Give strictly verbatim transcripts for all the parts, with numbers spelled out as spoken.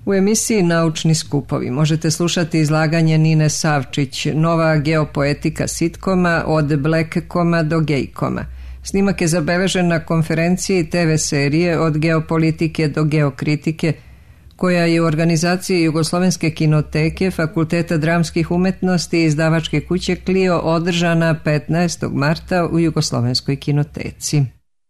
U emisiji Naučni skupovi možete slušati izlaganje Nine Savčić, nova geopoetika sitkoma od Blackcoma do Gaycoma. Snimak je zabeležen na konferenciji te ve serije od geopolitike do geokritike, koja je u organizaciji Jugoslovenske kinoteke, Fakulteta dramskih umetnosti i izdavačke kuće Clio održana petnaestog marta u Jugoslovenskoj kinoteci.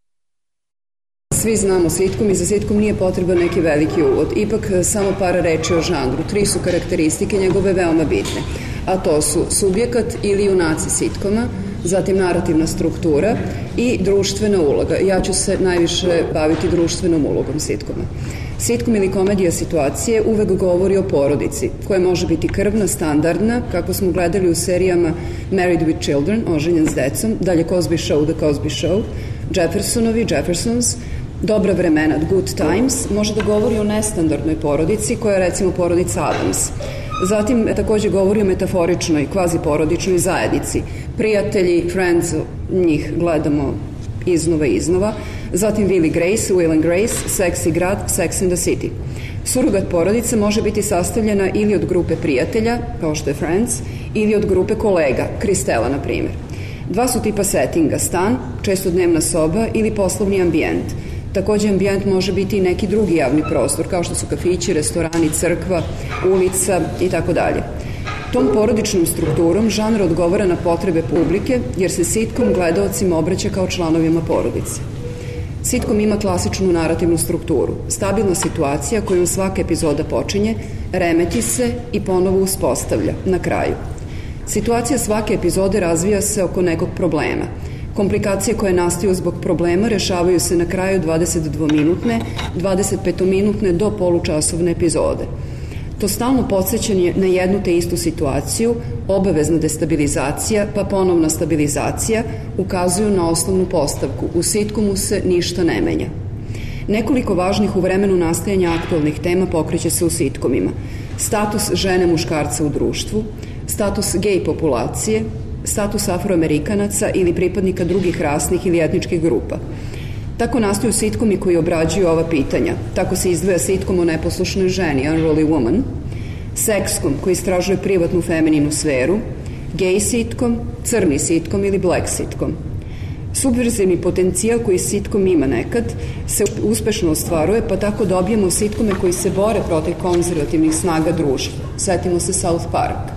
Svi znamo sitkom i za sitkom nije potreban neki veliki uvod. Ipak samo par reči o žanru. Tri su karakteristike njegove veoma bitne, a to su subjekat ili junaci sitkoma, zatim narativna struktura i društvena uloga. Ja ću se najviše baviti društvenom ulogom sitkoma. Sitkom ili komedija situacije uvek govori o porodici, koja može biti krvna, standardna, kako smo gledali u serijama Married with Children, oženjen s decom, dalje Cosby Show, The Cosby Show, Jeffersonovi, Jeffersons, dobra vremena, Good Times, može da govori o nestandardnoj porodici, koja je recimo porodica Adams. Zatim takođe govori o metaforičnoj, kvazi porodičnoj zajednici. Prijatelji, Friends, njih gledamo iznova i iznova. Zatim Will and Grace, Will and Grace, Seksi grad, Sex and the City. Surogat porodice može biti sastavljena ili od grupe prijatelja, kao što je Friends, ili od grupe kolega, Kristela na primjer. Dva su tipa settinga, stan, često dnevna soba ili poslovni ambijent. Takođe ambijent može biti i neki drugi javni prostor, kao što su kafići, restorani, crkva, ulica i tako dalje. Tom porodičnom strukturom žanr odgovara na potrebe publike, jer se sitkom gledaocima obraća kao članovima porodice. Sitkom ima klasičnu narativnu strukturu, stabilna situacija kojom svaka epizoda počinje, remeti se i ponovo uspostavlja na kraju. Situacija svake epizode razvija se oko nekog problema. Komplikacije koje nastaju zbog problema rešavaju se na kraju dvadesetdvominutne, dvadesetpetominutne do polučasovne epizode. To stalno podsjećanje na jednu te istu situaciju, obavezna destabilizacija pa ponovna stabilizacija ukazuju na osnovnu postavku. U sitkomu se ništa ne menja. Nekoliko važnih u vremenu nastajanja aktualnih tema pokreće se u sitkomima. Status žene muškarca u društvu, status gej populacije, status afroamerikanaca ili pripadnika drugih rasnih ili etničkih grupa. Tako nastaju sitkomi koji obrađuju ova pitanja. Tako se izdvaja sitkom o neposlušnoj ženi, Unruly Woman, sekskom koji istražuje privatnu femininu sferu, gej sitkom, crni sitkom ili black sitkom. Subverzivni potencijal koji sitkom ima nekad se uspešno ostvaruje, pa tako dobijemo sitkome koji se bore protiv konzervativnih snaga društva. Setimo se South Park.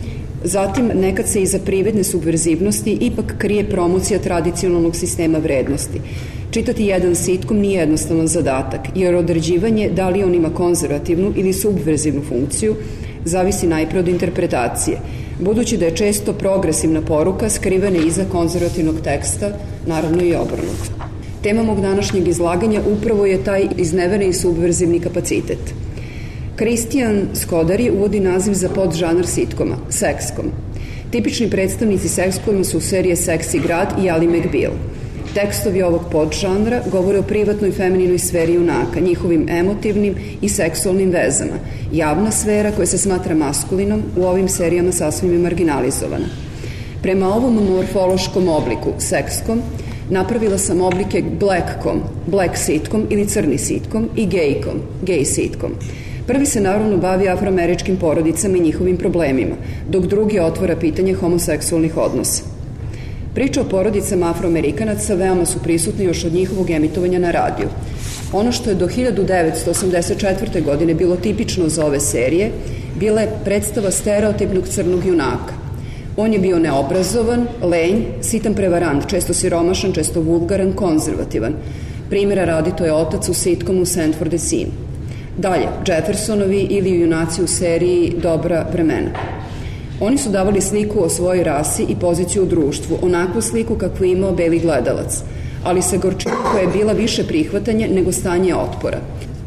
Zatim, nekad se iza prividne subverzivnosti ipak krije promocija tradicionalnog sistema vrednosti. Čitati jedan sitkom nije jednostavan zadatak, jer određivanje da li on ima konzervativnu ili subverzivnu funkciju zavisi najpre od interpretacije, budući da je često progresivna poruka skrivena iza konzervativnog teksta, naravno i obrnuto. Tema mog današnjeg izlaganja upravo je taj iznevereni subverzivni kapacitet. Christian Skodari uvodi naziv za podžanr sitkoma, sekskom. Tipični predstavnici sekskoma su serije Seksi grad i Ally McBeal. Tekstovi ovog podžanra govore o privatnoj femininoj sferi junaka, njihovim emotivnim i seksualnim vezama. Javna sfera koja se smatra maskulinom u ovim serijama sasvim je marginalizovana. Prema ovom morfološkom obliku, sekskom, napravila sam oblike blackcom, black sitkom ili crni sitkom i gaycom, gay sitkom. Prvi se naravno bavi afroameričkim porodicama i njihovim problemima, dok drugi otvara pitanje homoseksualnih odnosa. Priče o porodicama afroamerikanaca veoma su prisutne još od njihovog emitovanja na radiju. Ono što je do hiljadu devetsto osamdeset četvrte. godine bilo tipično za ove serije, bila je predstava stereotipnog crnog junaka. On je bio neobrazovan, lenj, sitan prevarant, često siromašan, često vulgaran, konzervativan. Primjera radi to je otac u sitkomu Sanford and Son. Dalje, Jeffersonovi ili junaci u seriji Dobra vremena. Oni su davali sliku o svojoj rasi i poziciju u društvu, onakvu sliku kakvu je imao beli gledalac, ali sa gorčinom koja je bila više prihvatanje nego stanje otpora.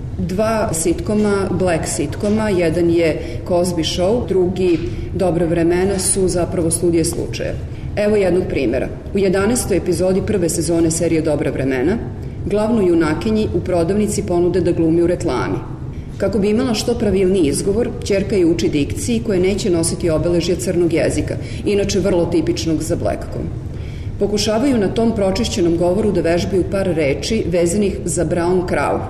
Dva sitkoma, black sitkoma, jedan je Cosby Show, drugi Dobra vremena su zapravo studije slučaja. Evo jednog primjera. U jedanaestoj epizodi prve sezone serije Dobra vremena, glavnu junakinji u prodavnici ponude da glumi u reklami. Kako bi imala što pravilniji izgovor, ćerka je uči dikciji koje neće nositi obeležja crnog jezika, inače vrlo tipičnog za blackcom. Pokušavaju na tom pročišćenom govoru da vežbaju par reči vezanih za brown crow.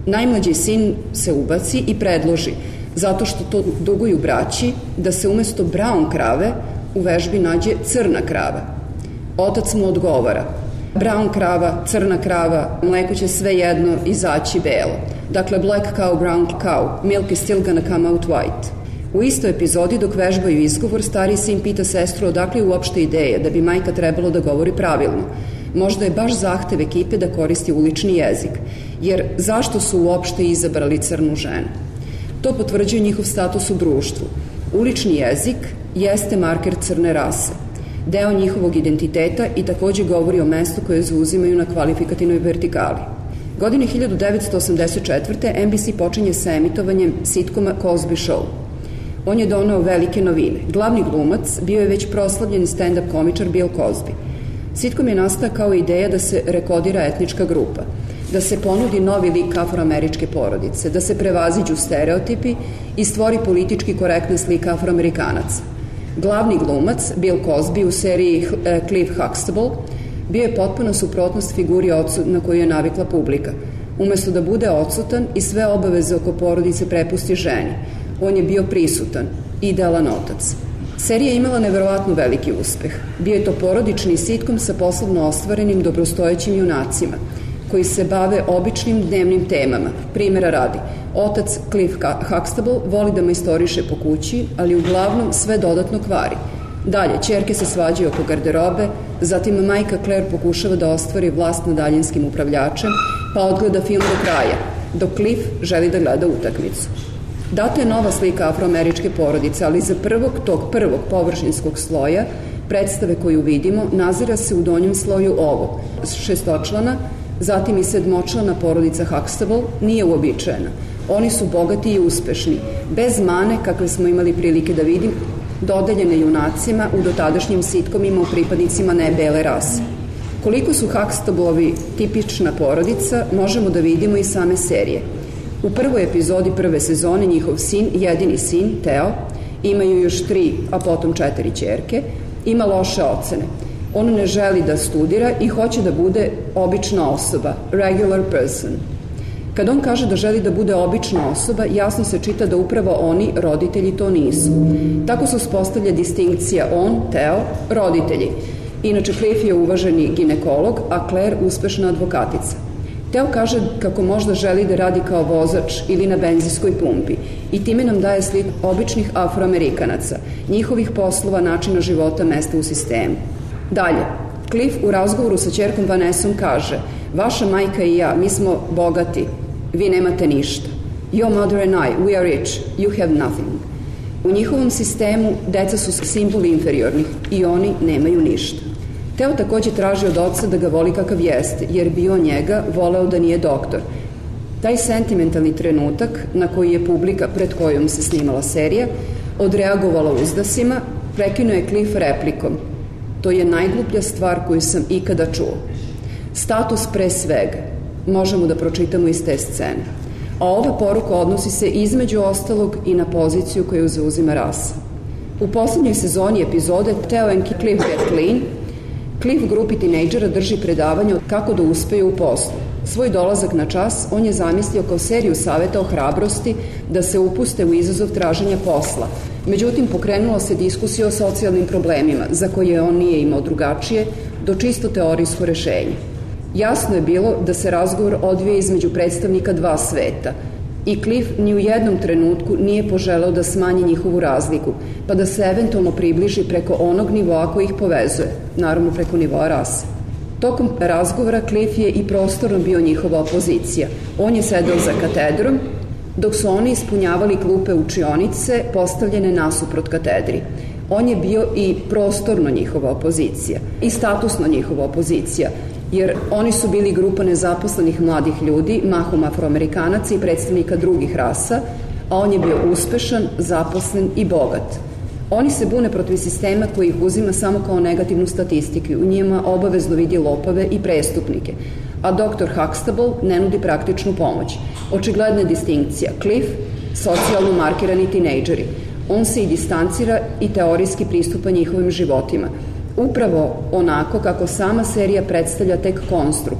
Najmlađi sin se ubaci i predloži, zato što to duguju braći, da se umesto brown krave u vežbi nađe crna krava. Otac mu odgovara: brown krava, crna krava, mleko će svejedno izaći belo. Dakle, black cow, brown cow, milk is still gonna come out white. U istoj epizodi, dok vežbaju izgovor, stari sin pita sestru odakle je uopšte ideje da bi majka trebalo da govori pravilno. Možda je baš zahtev ekipe da koristi ulični jezik, jer zašto su uopšte izabrali crnu ženu? To potvrđuje njihov status u društvu. Ulični jezik jeste marker crne rase, deo njihovog identiteta i takođe govori o mestu koje zauzimaju na kvalifikativnoj vertikali. Godine hiljadu devetsto osamdeset četvrte. N B C počinje sa emitovanjem sitkoma Cosby Show. On je doneo velike novine. Glavni glumac bio je već proslavljen stand-up komičar Bill Cosby. Sitkom je nastao kao ideja da se rekodira etnička grupa, da se ponudi novi lik afroameričke porodice, da se prevaziđu stereotipi i stvori politički korektna slika afroamerikanaca. Glavni glumac, Bill Cosby, u seriji Cliff Huxtable, bio je potpuno suprotnost figuri ocu na koju je navikla publika. Umesto da bude odsutan i sve obaveze oko porodice prepusti ženi, on je bio prisutan, idealan otac. Serija je imala neverovatno veliki uspeh. Bio je to porodični sitkom sa poslovno ostvarenim dobrostojećim junacima, koji se bave običnim dnevnim temama. Primera radi, otac Cliff Huxtable voli da majstoriše po kući, ali uglavnom sve dodatno kvari. Dalje, ćerke se svađaju oko garderobe, zatim majka Claire pokušava da ostvari vlast nad daljinskim upravljačem, pa odgleda film do kraja, dok Cliff želi da gleda utakmicu. Data je nova slika afroameričke porodice, ali za prvog tog prvog površinskog sloja predstave koju vidimo nazira se u donjem sloju ovo, šestočlana, zatim i sedmočlana porodica Huxtable nije uobičajena. Oni su bogati i uspešni, bez mane kakve smo imali prilike da vidimo, dodeljene junacima u dotadašnjim sitkomima u pripadnicima nebele rase. Koliko su Huxtablovi tipična porodica, možemo da vidimo i same serije. U prvoj epizodi prve sezone njihov sin, jedini sin, Theo, imaju još tri, a potom četiri ćerke, ima loše ocene. On ne želi da studira i hoće da bude obična osoba, regular person. Kad on kaže da želi da bude obična osoba, jasno se čita da upravo oni, roditelji, to nisu. Tako se uspostavlja distinkcija on, Theo, roditelji. Inače, Cliff je uvaženi ginekolog, a Claire uspešna advokatica. Theo kaže kako možda želi da radi kao vozač ili na benzinskoj pumpi i time nam daje sliku običnih afroamerikanaca, njihovih poslova, načina života, mesta u sistemu. Dalje, Cliff u razgovoru sa ćerkom Vanessom kaže: vaša majka i ja, mi smo bogati, vi nemate ništa. Your mother and I, we are rich, you have nothing. U njihovom sistemu deca su simboli inferiornih i oni nemaju ništa. Theo takođe traži od oca da ga voli kakav jeste, jer bi on njega voleo da nije doktor. Taj sentimentalni trenutak na koji je publika pred kojom se snimala serija odreagovala uzdasima, prekinuo je Cliff replikom: to je najgluplja stvar koju sam ikada čuo. Status pre svega možemo da pročitamo iz te scene. A ova poruka odnosi se između ostalog i na poziciju koju zauzima rasa. U poslednjoj sezoni epizode Theo and Cliff Get Clean, Cliff grupi tinejdžera drži predavanje kako da uspeju u poslu. Svoj dolazak na čas on je zamislio kao seriju saveta o hrabrosti da se upuste u izazov traženja posla. Međutim, pokrenula se diskusija o socijalnim problemima, za koje on nije imao drugačije, do čisto teorijsko rešenje. Jasno je bilo da se razgovor odvije između predstavnika dva sveta i Cliff ni u jednom trenutku nije poželeo da smanji njihovu razliku, pa da se eventualno približi preko onog nivoa koji ih povezuje, naravno preko nivoa rase. Tokom razgovora Cliff je i prostorno bio njihova opozicija. On je sedeo za katedrom, dok su oni ispunjavali klupe učionice postavljene nasuprot katedri. On je bio i prostorno njihova opozicija i statusno njihova opozicija, jer oni su bili grupa nezaposlenih mladih ljudi, mahom afroamerikanaca i predstavnika drugih rasa, a on je bio uspešan, zaposlen i bogat. Oni se bune protiv sistema koji ih uzima samo kao negativnu statistiku, u njima obavezno vidi lopave i prestupnike, a doktor Huxtable ne nudi praktičnu pomoć. Očigledna je distinkcija. Cliff, socijalno markirani tinejdžeri. On se i distancira i teorijski pristupa njihovim životima. Upravo onako kako sama serija predstavlja tek konstrukt,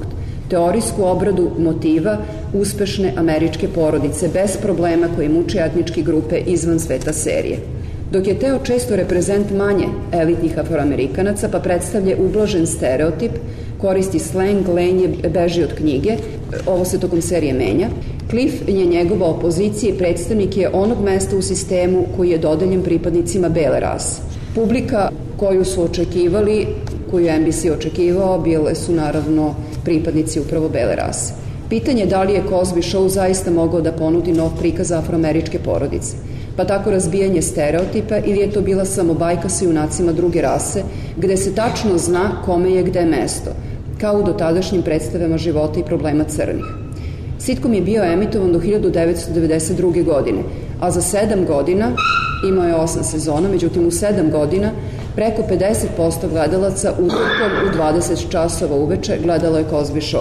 teorijsku obradu motiva uspešne američke porodice bez problema koji muče etničke grupe izvan sveta serije. Dok je Teo često reprezent manje elitnih afroamerikanaca, pa predstavlja ublažen stereotip, koristi sleng, lenje, beži od knjige, ovo se tokom serije menja, Cliff je njegova opozicija i predstavnik je onog mesta u sistemu koji je dodeljen pripadnicima bele rase. Publika koju su očekivali, koju je N B C očekivao, bile su naravno pripadnici upravo bele rase. Pitanje je da li je Cosby Show zaista mogao da ponudi nov prikaz afroameričke porodice, pa tako razbijanje stereotipa, ili je to bila samo bajka sa junacima druge rase, gde se tačno zna kome je gde mesto, kao u dotadašnjim predstavama života i problema crnih. Sitkom je bio emitovan do hiljadu devetsto devedeset druge. godine, a za sedam godina, imao je osam sezona, međutim u sedam godina preko pedeset posto gledalaca utorkom u dvadeset časova uveče gledalo je Cosby Show.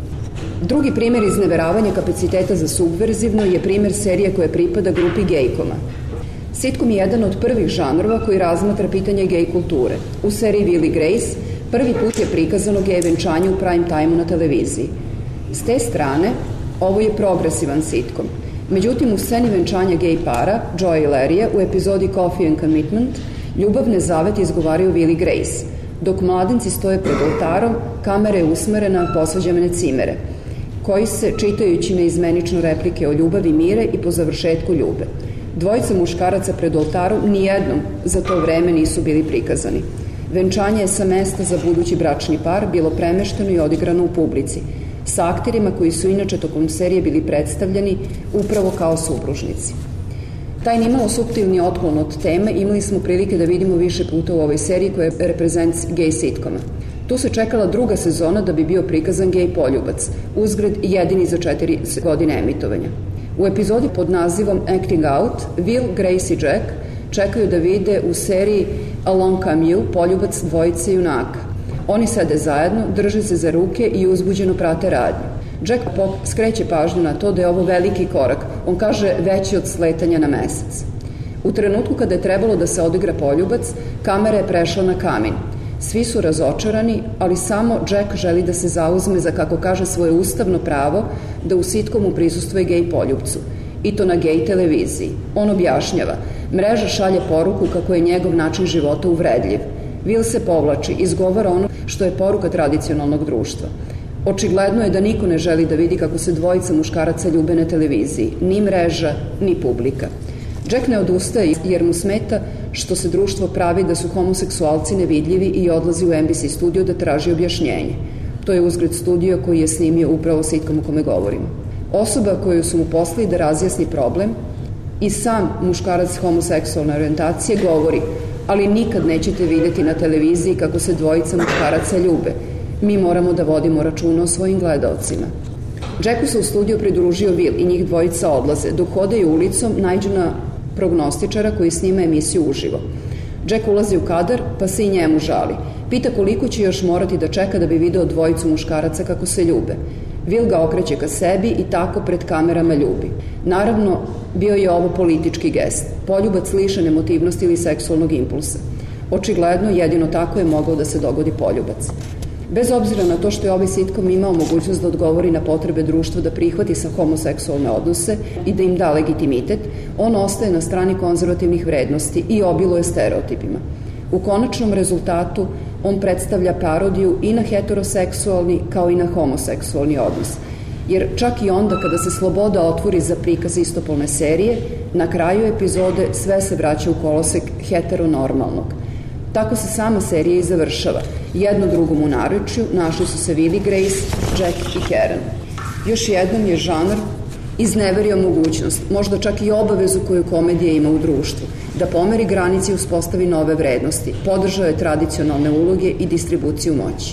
Drugi primer izneveravanja kapaciteta za subverzivno je primer serije koje pripada grupi gejkoma. Sitkom je jedan od prvih žanrova koji razmatra pitanje gej kulture. U seriji Will i Grace prvi put je prikazano gej venčanje u prime time-u na televiziji. S te strane, ovo je progresivan sitkom. Međutim, u sceni venčanja gej para, Joey i Larrya, u epizodi Coffee and Commitment, ljubavne zavete izgovaraju Will i Grace. Dok mladenci stoje pred oltarom, kamera je usmerena na posvađane cimere, koji se, čitajući neizmenično replike o ljubavi, mire i po završetku ljube. Dvojica muškaraca pred oltarom nijednom za to vreme nisu bili prikazani. Venčanje je sa mesta za budući bračni par bilo premešteno i odigrano u publici, sa akterima koji su inače tokom serije bili predstavljeni upravo kao supružnici. Taj nimalo suptilni otklon od teme imali smo prilike da vidimo više puta u ovoj seriji koja je reprezent gej sitkoma. Tu se čekala druga sezona da bi bio prikazan gej poljubac, uzgred jedini za četiri godine emitovanja. U epizodi pod nazivom Acting Out, Will, Grace i Jack čekaju da vide u seriji Along Come You poljubac dvojice junaka. Oni sede zajedno, drže se za ruke i uzbuđeno prate radnju. Jack skreće pažnju na to da je ovo veliki korak, on kaže veći od sletanja na mesec. U trenutku kada je trebalo da se odigra poljubac, kamera je prešla na kamin. Svi su razočarani, ali samo Jack želi da se zauzme za, kako kaže, svoje ustavno pravo da u sitkomu prisustvuje gej poljubcu. I to na gej televiziji. On objašnjava, mreža šalje poruku kako je njegov način života uvredljiv. Will se povlači, izgovara ono što je poruka tradicionalnog društva. Očigledno je da niko ne želi da vidi kako se dvojica muškaraca ljube na televiziji, ni mreža, ni publika. Jack ne odustaje jer mu smeta što se društvo pravi da su homoseksualci nevidljivi i odlazi u N B C studio da traži objašnjenje. To je uzgred studio koji je snimio upravo sitkom o kome govorimo. Osoba koju su mu poslali da razjasni problem i sam muškarac homoseksualne orijentacije govori, ali nikad nećete videti na televiziji kako se dvojica muškaraca ljube. Mi moramo da vodimo računa o svojim gledaocima. Jacku se u studiju pridružio Will i njih dvojica odlaze. Dok hodaju ulicom, naiđu na prognostičara koji snima emisiju uživo. Jack ulazi u kadar, pa se i njemu žali. Pita koliko će još morati da čeka da bi video dvojicu muškaraca kako se ljube. Will ga okreće ka sebi i tako pred kamerama ljubi. Naravno, bio je ovo politički gest. Poljubac lišen emotivnosti ili seksualnog impulsa. Očigledno, jedino tako je mogao da se dogodi poljubac. Bez obzira na to što je ovaj sitkom imao mogućnost da odgovori na potrebe društva da prihvati sa homoseksualne odnose i da im da legitimitet, on ostaje na strani konzervativnih vrednosti i obiluje stereotipima. U konačnom rezultatu on predstavlja parodiju i na heteroseksualni kao i na homoseksualni odnos. Jer čak i onda kada se sloboda otvori za prikaz istopolne serije, na kraju epizode sve se vraća u kolosek heteronormalnog. Tako se sama serija i završava. Jedno drugom u naručju našli su se Will i Grace, Jack i Karen. Još jednom je žanr izneverio mogućnost, možda čak i obavezu koju komedija ima u društvu, da pomeri granici i uspostavi nove vrednosti, podržao je tradicionalne uloge i distribuciju moći.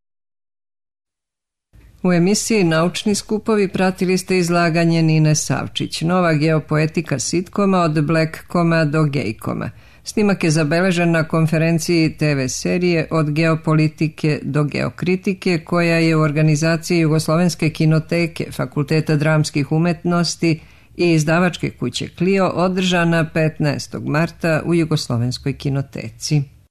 U emisiji Naučni skupovi pratili ste izlaganje Nine Savčić, nova geopoetika sitkoma od Black-koma do gejkoma. Snimak je zabeležen na konferenciji te ve serije Od geopolitike do geokritike, koja je u organizaciji Jugoslovenske kinoteke, Fakulteta dramskih umetnosti i izdavačke kuće Clio održana petnaestog marta u Jugoslovenskoj kinoteci.